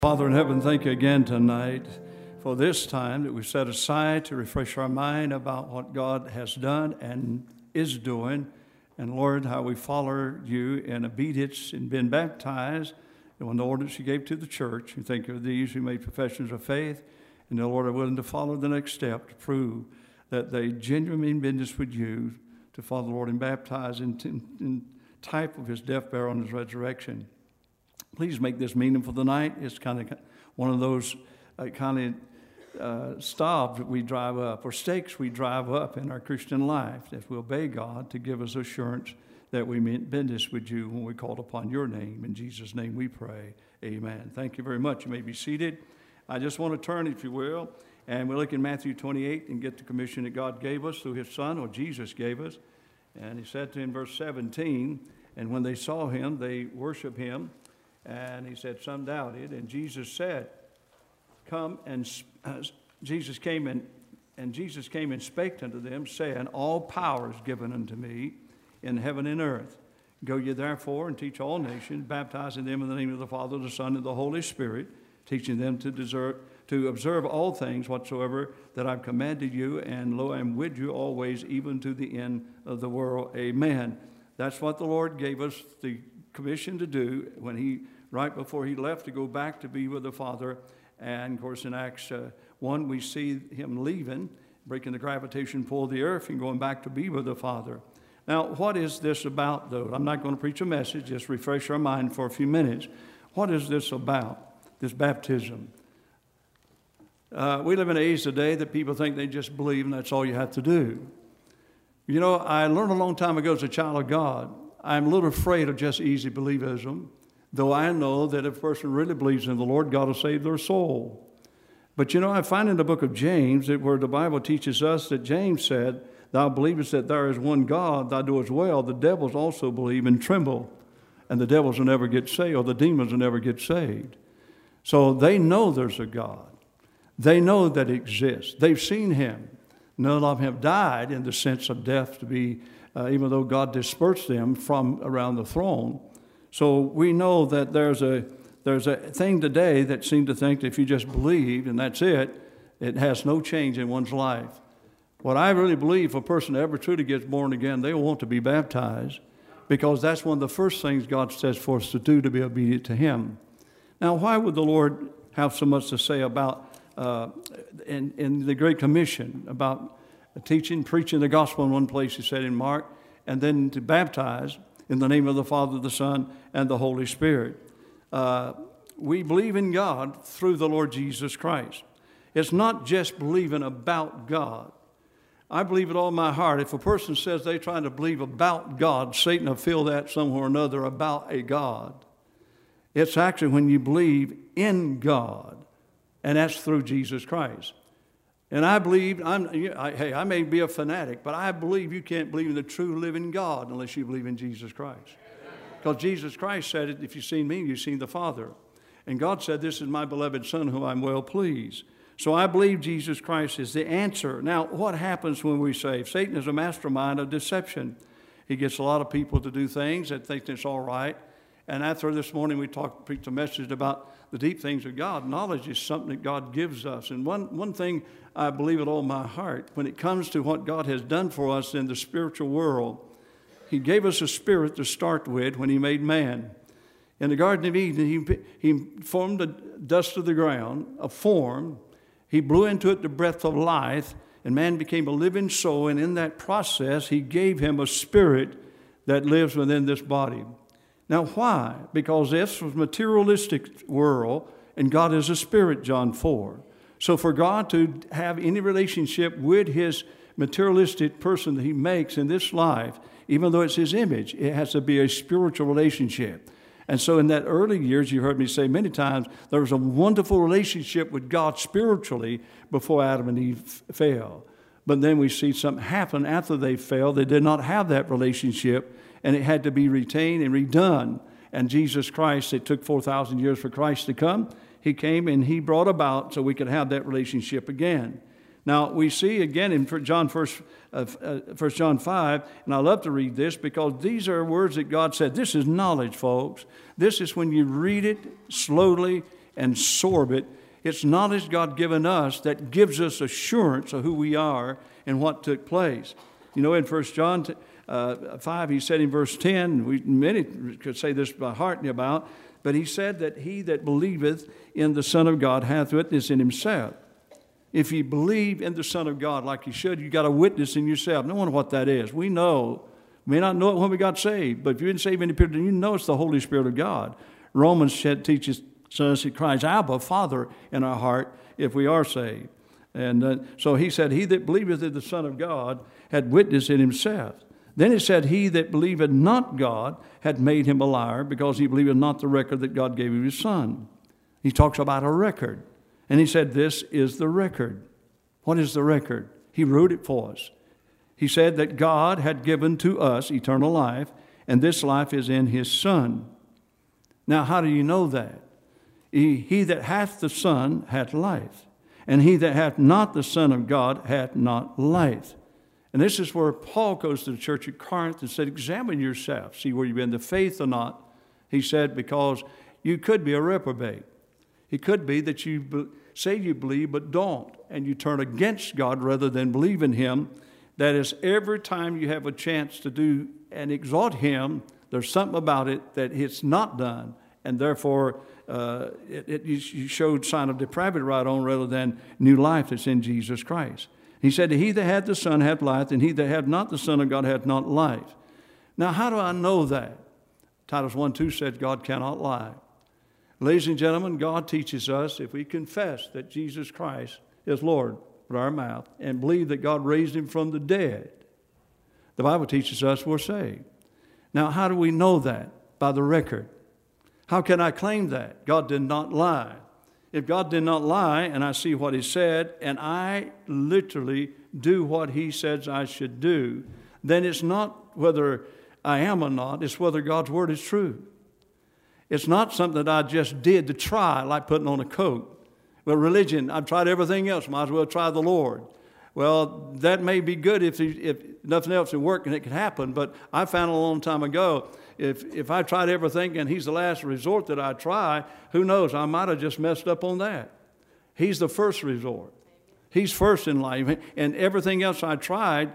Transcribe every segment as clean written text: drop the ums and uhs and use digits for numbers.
Father in heaven, thank you again tonight for this time that we set aside to refresh our mind about what God has done and is doing. And Lord, how we follow you in obedience and been baptized in the ordinance you gave to the church. We think of these who made professions of faith and the Lord are willing to follow the next step to prove that they genuinely mean business with you, to follow the Lord and baptize in type of his death, burial, and his resurrection. Please make this meaningful tonight. It's kind of one of those stops that we drive up, or stakes we drive up in our Christian life, if we obey God to give us assurance that we meant business with you when we called upon your name. In Jesus' name we pray. Amen. Thank you very much. You may be seated. I just want to turn, if you will, and we'll look in Matthew 28 and get the commission that God gave us through his Son, or Jesus gave us. And he said to him, verse 17, and when they saw him, they worshiped him. And he said, some doubted. And Jesus said, come, and Jesus came and spake unto them, saying, all power is given unto me in heaven and earth. Go ye therefore and teach all nations, baptizing them in the name of the Father, the Son, and the Holy Spirit, teaching them to observe all things whatsoever that I've commanded you, and lo, I am with you always, even to the end of the world. Amen. That's what the Lord gave us the commission to do when right before he left to go back to be with the Father. And of course in Acts 1 we see him leaving, breaking the gravitation pull of the earth and going back to be with the Father. Now what is this about though? I'm not going to preach a message, just refresh our mind for a few minutes. What is this about, this baptism? We live in an age today that people think they just believe and that's all you have to do. You know, I learned a long time ago as a child of God, I'm a little afraid of just easy believism, though I know that if a person really believes in the Lord, God will save their soul. But you know, I find in the book of James, where the Bible teaches us that James said, thou believest that there is one God, thou doest well. The devils also believe and tremble, and the devils will never get saved, or the demons will never get saved. So they know there's a God. They know that he exists. They've seen him. None of them have died in the sense of death to be even though God dispersed them from around the throne. So we know that there's a thing today that seems to think that if you just believe and that's it, it has no change in one's life. What I really believe, if a person ever truly gets born again, they want to be baptized, because that's one of the first things God says for us to do, to be obedient to him. Now, why would the Lord have so much to say about in the Great Commission, about teaching, preaching the gospel in one place, he said in Mark, and then to baptize in the name of the Father, the Son, and the Holy Spirit. We believe in God through the Lord Jesus Christ. It's not just believing about God. I believe with all my heart, if a person says they're trying to believe about God, Satan will feel that somewhere or another about a God. It's actually when you believe in God, and that's through Jesus Christ. And I believe, I may be a fanatic, but I believe you can't believe in the true living God unless you believe in Jesus Christ. Because Jesus Christ said it, if you've seen me, you've seen the Father. And God said, this is my beloved Son whom I'm well pleased. So I believe Jesus Christ is the answer. Now, what happens when we save? Satan is a mastermind of deception. He gets a lot of people to do things that think it's all right. And after this morning we preached a message about the deep things of God. Knowledge is something that God gives us. And one thing I believe with all my heart, when it comes to what God has done for us in the spiritual world, he gave us a spirit to start with when he made man. In the Garden of Eden, he formed the dust of the ground, a form. He blew into it the breath of life, and man became a living soul. And in that process, he gave him a spirit that lives within this body. Now, why? Because this was a materialistic world, and God is a spirit, John 4. So for God to have any relationship with his materialistic person that he makes in this life, even though it's his image, it has to be a spiritual relationship. And so in that early years, you heard me say many times, there was a wonderful relationship with God spiritually before Adam and Eve fell. But then we see something happen after they fell. They did not have that relationship, and it had to be retained and redone. And Jesus Christ, it took 4,000 years for Christ to come. He came and he brought about so we could have that relationship again. Now, we see again in 1 John 5, and I love to read this because these are words that God said. This is knowledge, folks. This is when you read it slowly and absorb it. It's knowledge God given us that gives us assurance of who we are and what took place. You know, in 1 John 5, he said in verse 10, many could say this by heart and about, but he said that he that believeth in the Son of God hath witness in himself. If you believe in the Son of God like you should, you got a witness in yourself. No wonder what that is. We know, may not know it when we got saved, but if you didn't save any period, you know it's the Holy Spirit of God. Romans teaches us it cries, Abba, Father, in our heart if we are saved. And so he said, he that believeth in the Son of God had witness in himself. Then it said, he that believeth not God had made him a liar, because he believeth not the record that God gave of his Son. He talks about a record. And he said, this is the record. What is the record? He wrote it for us. He said that God had given to us eternal life, and this life is in his Son. Now, how do you know that? He that hath the Son hath life, and he that hath not the Son of God hath not life. And this is where Paul goes to the church at Corinth and said, examine yourself, see where you've been, the faith or not. He said, because you could be a reprobate. It could be that you say you believe but don't, and you turn against God rather than believe in him. That is, every time you have a chance to do and exalt him, there's something about it that it's not done, and therefore you showed sign of depravity right on rather than new life that's in Jesus Christ. He said, he that hath the Son hath life, and he that hath not the Son of God hath not life. Now, how do I know that? Titus 1:2 said God cannot lie. Ladies and gentlemen, God teaches us if we confess that Jesus Christ is Lord with our mouth and believe that God raised him from the dead, the Bible teaches us we're saved. Now, how do we know that? By the record. How can I claim that? God did not lie. If God did not lie and I see what he said and I literally do what he says I should do, then it's not whether I am or not, it's whether God's word is true. It's not something that I just did to try, like putting on a coat. Well, religion, I've tried everything else, might as well try the Lord. Well, that may be good if nothing else will work and it can happen, but I found a long time ago, if I tried everything and he's the last resort that I try, who knows, I might have just messed up on that. He's the first resort. He's first in life, and everything else I tried,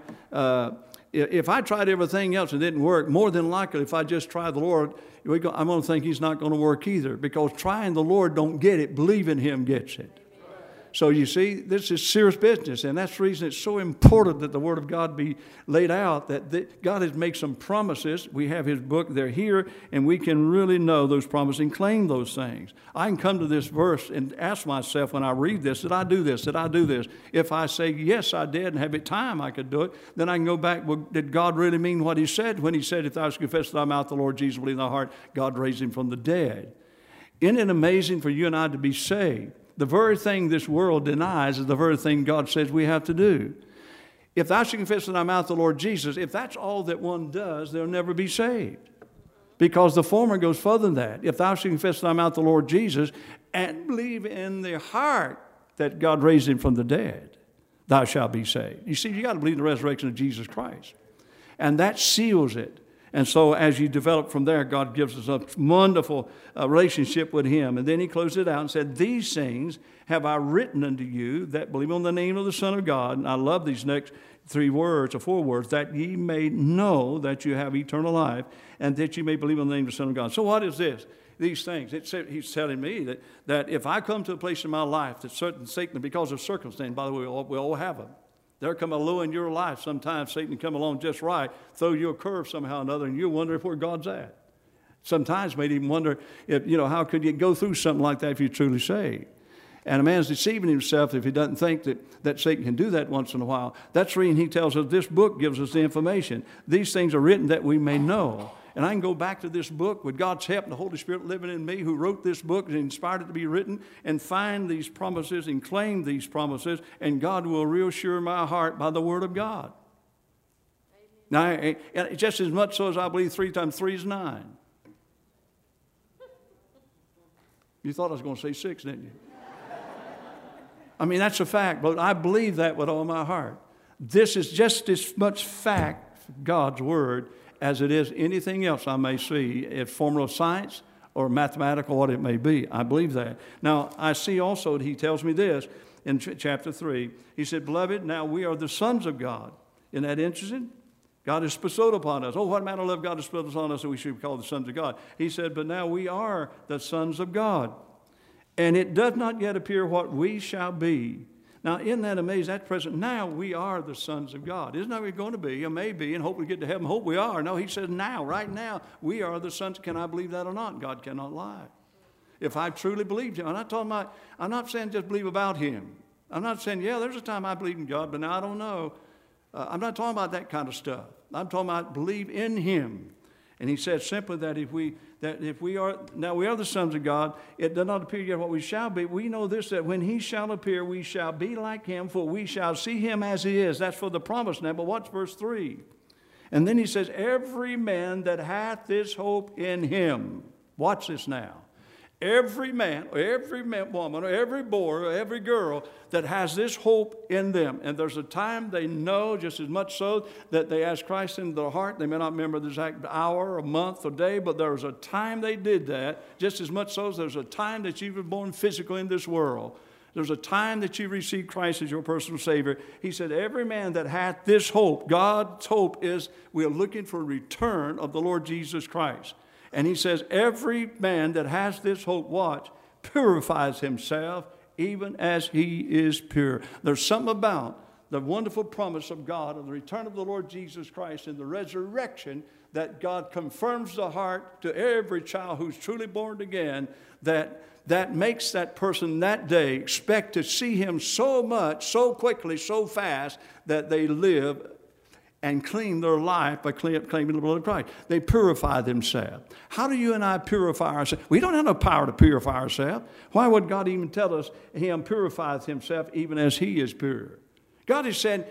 if I tried everything else and it didn't work, more than likely if I just try the Lord, I'm going to think he's not going to work either, because trying the Lord don't get it, believing him gets it. So you see, this is serious business, and that's the reason it's so important that the Word of God be laid out, that God has made some promises. We have his book, they're here, and we can really know those promises and claim those things. I can come to this verse and ask myself when I read this, did I do this? Did I do this? If I say, yes, I did, and have it time I could do it, then I can go back, well, did God really mean what he said when he said, if thou shalt confess with thy mouth the Lord Jesus, believe in thy heart, God raised him from the dead? Isn't it amazing for you and I to be saved? The very thing this world denies is the very thing God says we have to do. If thou shalt confess with thy mouth the Lord Jesus, if that's all that one does, they'll never be saved. Because the former goes further than that. If thou shalt confess with thy mouth the Lord Jesus and believe in the heart that God raised him from the dead, thou shalt be saved. You see, you got to believe in the resurrection of Jesus Christ. And that seals it. And so as you develop from there, God gives us a wonderful relationship with him. And then he closed it out and said, these things have I written unto you that believe on the name of the Son of God. And I love these next 3 words or 4 words, that ye may know that you have eternal life and that you may believe on the name of the Son of God. So what is this? These things. He's telling me that if I come to a place in my life that certain Satan, because of circumstance, by the way, we all have them. There come a low in your life. Sometimes Satan can come along just right, throw you a curve somehow or another, and you wonder where God's at. Sometimes may even wonder if, how could you go through something like that if you're truly saved? And a man's deceiving himself if he doesn't think that Satan can do that once in a while. That's the reason he tells us this book gives us the information. These things are written that we may know. And I can go back to this book with God's help and the Holy Spirit living in me, who wrote this book and inspired it to be written, and find these promises and claim these promises, and God will reassure my heart by the Word of God. Amen. Now, just as much so as I believe 3 times 3 is 9. You thought I was going to say 6, didn't you? I mean, that's a fact, but I believe that with all my heart. This is just as much fact, God's Word, as it is anything else I may see, in formula of science or mathematical, what it may be. I believe that. Now, I see also that he tells me this in chapter 3. He said, beloved, now we are the sons of God. Isn't that interesting? God has bestowed upon us. Oh, what manner of love God has bestowed upon us that we should be called the sons of God. He said, but now we are the sons of God. And it does not yet appear what we shall be. Now, isn't that amazing? That's present. Now we are the sons of God. Isn't that we're going to be, or may be, and hope we get to heaven? Hope we are. No, he says now, right now, we are the sons. Can I believe that or not? God cannot lie. If I truly believed him, I'm not saying just believe about him. I'm not saying, yeah, there's a time I believe in God, but now I don't know. I'm not talking about that kind of stuff. I'm talking about believe in him. And he said simply that if we are the sons of God, it does not appear yet what we shall be. We know this, that when he shall appear, we shall be like him, for we shall see him as he is. That's for the promise now. But watch verse 3. And then he says, every man that hath this hope in him. Watch this now. Every man, woman, every boy, every girl that has this hope in them. And there's a time they know, just as much so, that they ask Christ into their heart. They may not remember the exact hour, or month, or day, but there was a time they did that, just as much so as there's a time that you were born physically in this world. There's a time that you received Christ as your personal Savior. He said, every man that hath this hope, God's hope is we are looking for a return of the Lord Jesus Christ. And he says, every man that has this hope, watch, purifies himself even as he is pure. There's something about the wonderful promise of God of the return of the Lord Jesus Christ and the resurrection that God confirms the heart to every child who's truly born again, that makes that person that day expect to see him so much, so quickly, so fast that they live and clean their life by claiming the blood of Christ. They purify themselves. How do you and I purify ourselves? We don't have no power to purify ourselves. Why would God even tell us him purifies himself even as he is pure? God has said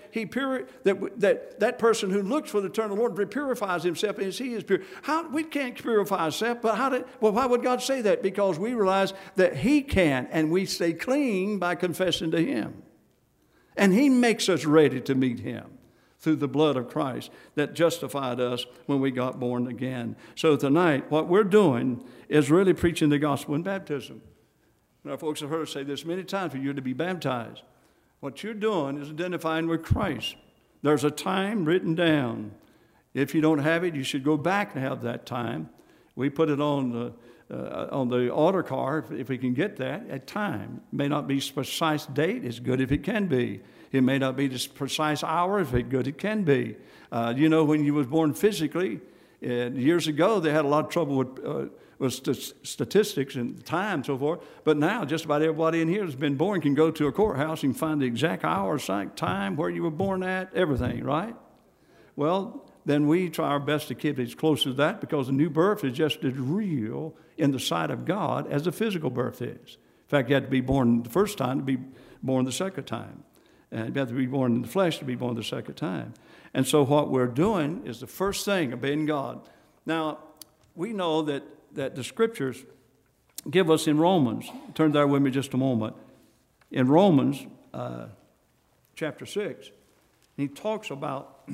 that person who looks for the eternal Lord purifies himself as he is pure. We can't purify ourselves, but why would God say that? Because we realize that he can, and we stay clean by confessing to him. And he makes us ready to meet him through the blood of Christ that justified us when we got born again. So tonight, what we're doing is really preaching the gospel in baptism. Now, folks have heard us say this many times, for you to be baptized. What you're doing is identifying with Christ. There's a time written down. If you don't have it, you should go back and have that time. We put it on the altar card, if we can get that, at time. It may not be precise date. It's good if it can be. It may not be the precise hour, if it's good, it can be. When you was born physically, years ago, they had a lot of trouble with statistics and time and so forth. But now, just about everybody in here that's been born can go to a courthouse and find the exact hour, time, where you were born at, everything, right? Well, then we try our best to keep it as close as that, because a new birth is just as real in the sight of God as a physical birth is. In fact, you have to be born the first time to be born the second time. And you have to be born in the flesh to be born the second time. And so what we're doing is the first thing, obeying God. Now, we know that the Scriptures give us in Romans, turn there with me just a moment, in Romans chapter 6, he talks about,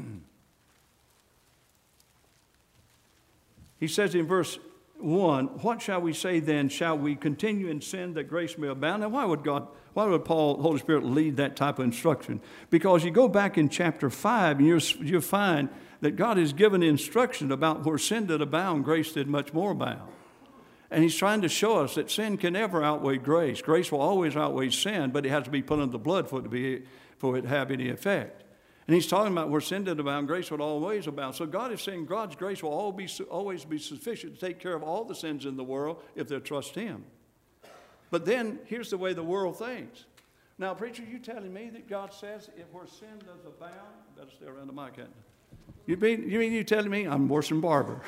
he says in verse 1, what shall we say then? Shall we continue in sin that grace may abound? Now, why would Paul, the Holy Spirit, lead that type of instruction? Because you go back in chapter 5, and you'll find that God has given instruction about where sin did abound, grace did much more abound. And he's trying to show us that sin can never outweigh grace. Grace will always outweigh sin, but it has to be put under the blood for it to have any effect. And he's talking about where sin did abound, grace would always abound. So God is saying God's grace will always be sufficient to take care of all the sins in the world if they'll trust him. But then, here's the way the world thinks. Now, preacher, you telling me that God says if where sin does abound, better stay around the mic, can't you? You mean you telling me I'm worse than Barbara?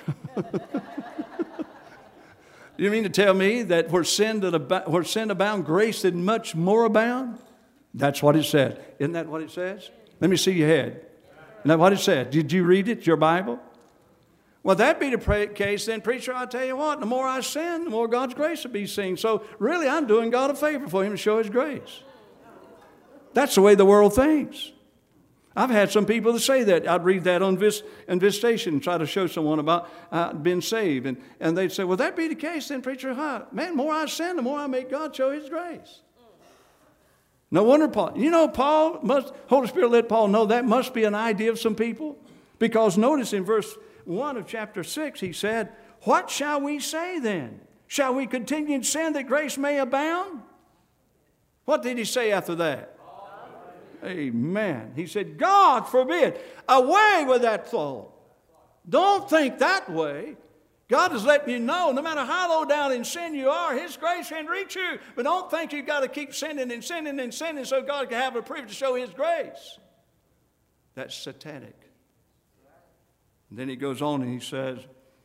You mean to tell me that where sin abound, grace did much more abound? That's what it says. Isn't that what it says? Let me see your head. Isn't that what it said? Did you read it, your Bible? Well, that be the case, then, preacher, I'll tell you what, the more I sin, the more God's grace will be seen. So, really, I'm doing God a favor for him to show his grace. That's the way the world thinks. I've had some people that say that. I'd read that on Visitation and try to show someone about being saved. And they'd say, well, that be the case then, preacher. Huh? Man, the more I sin, the more I make God show his grace. No wonder Paul, Holy Spirit let Paul know that must be an idea of some people. Because notice in verse 1 of chapter 6, he said, what shall we say then? Shall we continue in sin that grace may abound? What did he say after that? Amen. He said, God forbid. Away with that thought. Don't think that way. God is letting you know, no matter how low down in sin you are, his grace can reach you. But don't think you've got to keep sinning and sinning and sinning so God can have a privilege to show his grace. That's satanic. And then he goes on and he says,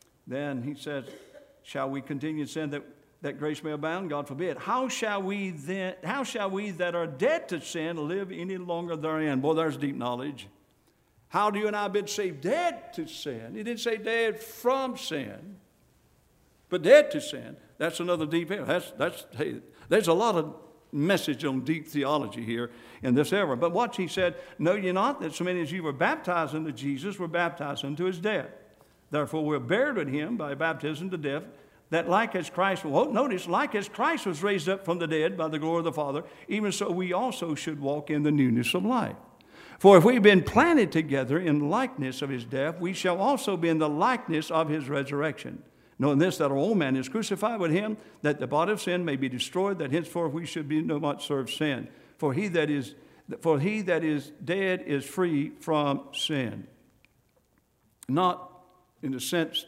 shall we continue in sin that grace may abound? God forbid. How shall we that are dead to sin live any longer therein? Boy, there's deep knowledge. How do you and I have been saved? Dead to sin. He didn't say dead from sin, but dead to sin. That's another deep area. There's a lot of message on deep theology here in this era. But watch, he said, know ye not that so many as you were baptized into Jesus were baptized into his death? Therefore we're buried with him by baptism to death, that like as Christ was raised up from the dead by the glory of the Father, even so we also should walk in the newness of life. For if we've been planted together in likeness of his death, we shall also be in the likeness of his resurrection. Knowing this, that our old man is crucified with him, that the body of sin may be destroyed, that henceforth we should be no more serve sin. For he that is dead is free from sin. Not in the sense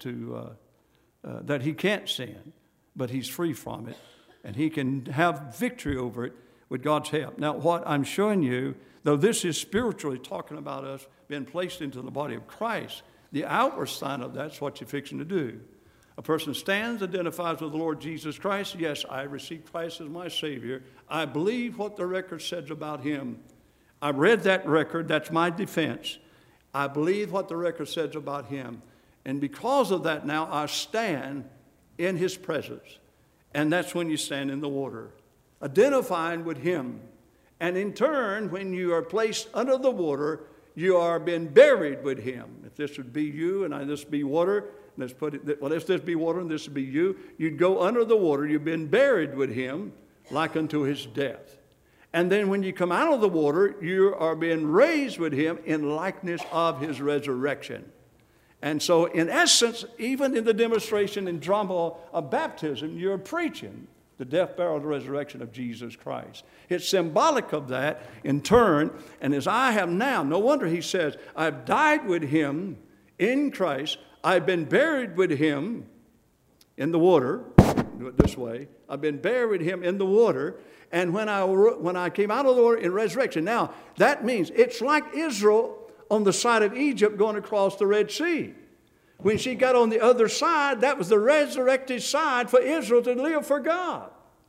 that he can't sin, but he's free from it, and he can have victory over it with God's help. Now, what I'm showing you, though this is spiritually talking about us being placed into the body of Christ, the outward sign of that's what you're fixing to do. A person stands, identifies with the Lord Jesus Christ. Yes, I receive Christ as my Savior. I believe what the record says about him. I read that record. That's my defense. I believe what the record says about him. And because of that now, I stand in his presence. And that's when you stand in the water, identifying with him. And in turn, when you are placed under the water, you are being buried with him. If this would be you and this would be water, let's put it, well, if this be water and this would be you, you'd go under the water. You've been buried with him like unto his death. And then when you come out of the water, you are being raised with him in likeness of his resurrection. And so, in essence, even in the demonstration and drama of baptism, you're preaching the death, burial, and resurrection of Jesus Christ. It's symbolic of that in turn. And as I have now, no wonder he says, I've died with him in Christ. I've been buried with him in the water. Do it this way. I've been buried with him in the water. And when I came out of the water in resurrection, now that means it's like Israel on the side of Egypt going across the Red Sea. When she got on the other side, that was the resurrected side for Israel to live for God.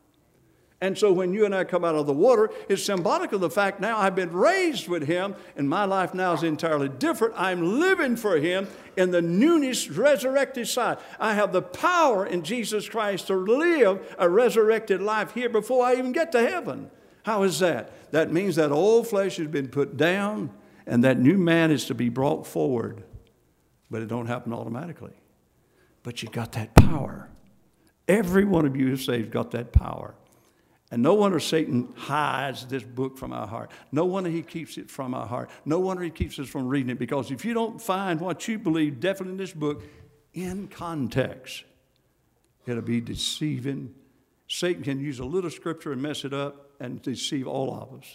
And so when you and I come out of the water, it's symbolic of the fact now I've been raised with him, and my life now is entirely different. I'm living for him in the newness, resurrected side. I have the power in Jesus Christ to live a resurrected life here before I even get to heaven. How is that? That means that old flesh has been put down, and that new man is to be brought forward. But it don't happen automatically. But you got that power. Every one of you who's saved got that power. And no wonder Satan hides this book from our heart. No wonder he keeps it from our heart. No wonder he keeps us from reading it. Because if you don't find what you believe definitely in this book in context, it'll be deceiving. Satan can use a little scripture and mess it up and deceive all of us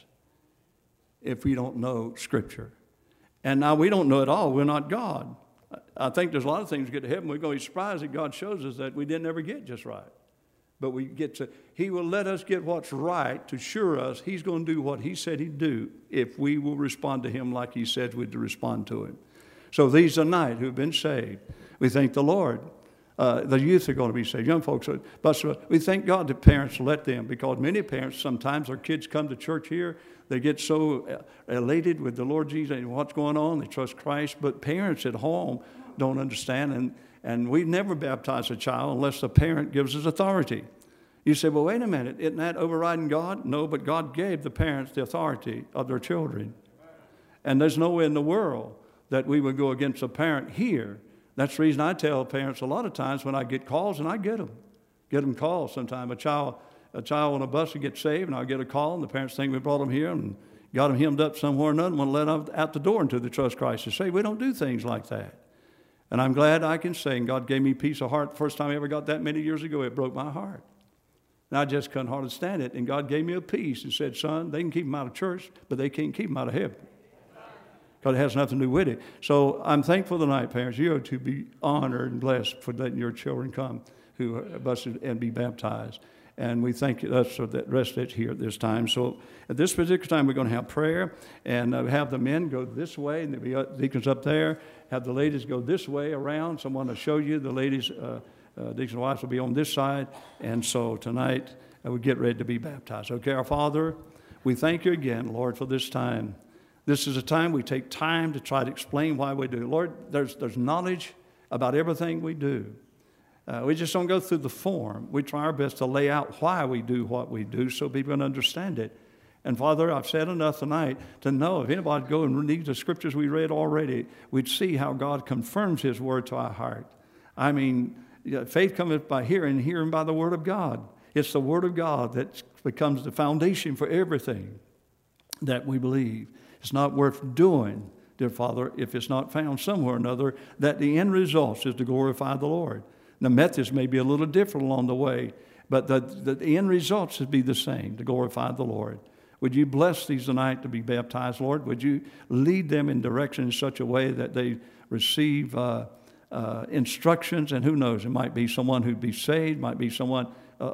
if we don't know scripture. And now we don't know it all. We're not God. I think there's a lot of things we get to heaven. We're going to be surprised that God shows us that we didn't ever get just right. But he will let us get what's right to assure us he's going to do what he said he'd do if we will respond to him like he said we'd respond to him. So these tonight who've been saved, we thank the Lord. The youth are going to be saved. Young folks, but we thank God that parents let them, because many parents, sometimes their kids come to church here, they get so elated with the Lord Jesus and what's going on, they trust Christ, but parents at home don't understand, and we never baptize a child unless the parent gives us authority. You say, well, wait a minute, isn't that overriding God? No, but God gave the parents the authority of their children. And there's no way in the world that we would go against a parent here. That's the reason I tell parents a lot of times when I get calls, and I get them calls sometime. A child on a bus will get saved, and I'll get a call, and the parents think we brought them here and got them hemmed up somewhere, and nothing, want to let them out the door until they trust Christ and say, we don't do things like that. And I'm glad I can say, and God gave me peace of heart. The first time I ever got that many years ago, it broke my heart. And I just couldn't hardly stand it. And God gave me a peace and said, son, they can keep them out of church, but they can't keep them out of heaven. Because it has nothing to do with it. So I'm thankful tonight, parents. You are to be honored and blessed for letting your children come who are busted and be baptized. And we thank us for that rest that's here at this time. So at this particular time, we're going to have prayer and have the men go this way, and the deacons up there. Have the ladies go this way around. Someone will show you. The ladies, deacons and wives will be on this side. And so tonight, we get ready to be baptized. Okay, our Father, we thank you again, Lord, for this time. This is a time we take time to try to explain why we do. Lord, there's knowledge about everything we do. We just don't go through the form. We try our best to lay out why we do what we do so people can understand it. And Father, I've said enough tonight to know if anybody would go and read the scriptures we read already, we'd see how God confirms his word to our heart. I mean, faith cometh by hearing, hearing by the word of God. It's the word of God that becomes the foundation for everything that we believe. It's not worth doing, dear Father, if it's not found somewhere or another, that the end result is to glorify the Lord. The methods may be a little different along the way, but the end result should be the same, to glorify the Lord. Would you bless these tonight to be baptized, Lord? Would you lead them in direction in such a way that they receive instructions? And who knows, it might be someone who'd be saved, might be someone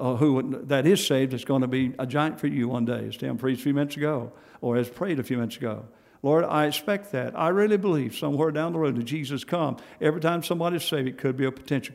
that is saved that's going to be a giant for you one day, as Tim preached a few minutes ago, or as prayed a few minutes ago. Lord, I expect that. I really believe somewhere down the road that Jesus come. Every time somebody's saved, it could be a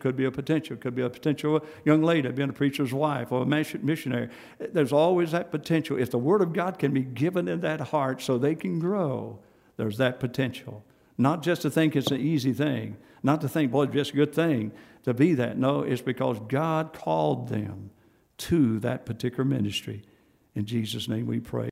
potential young lady being a preacher's wife or a missionary. There's always that potential. If the Word of God can be given in that heart so they can grow, there's that potential. Not just to think it's an easy thing. Not to think, boy, it's just a good thing to be that. No, it's because God called them to that particular ministry. In Jesus' name we pray.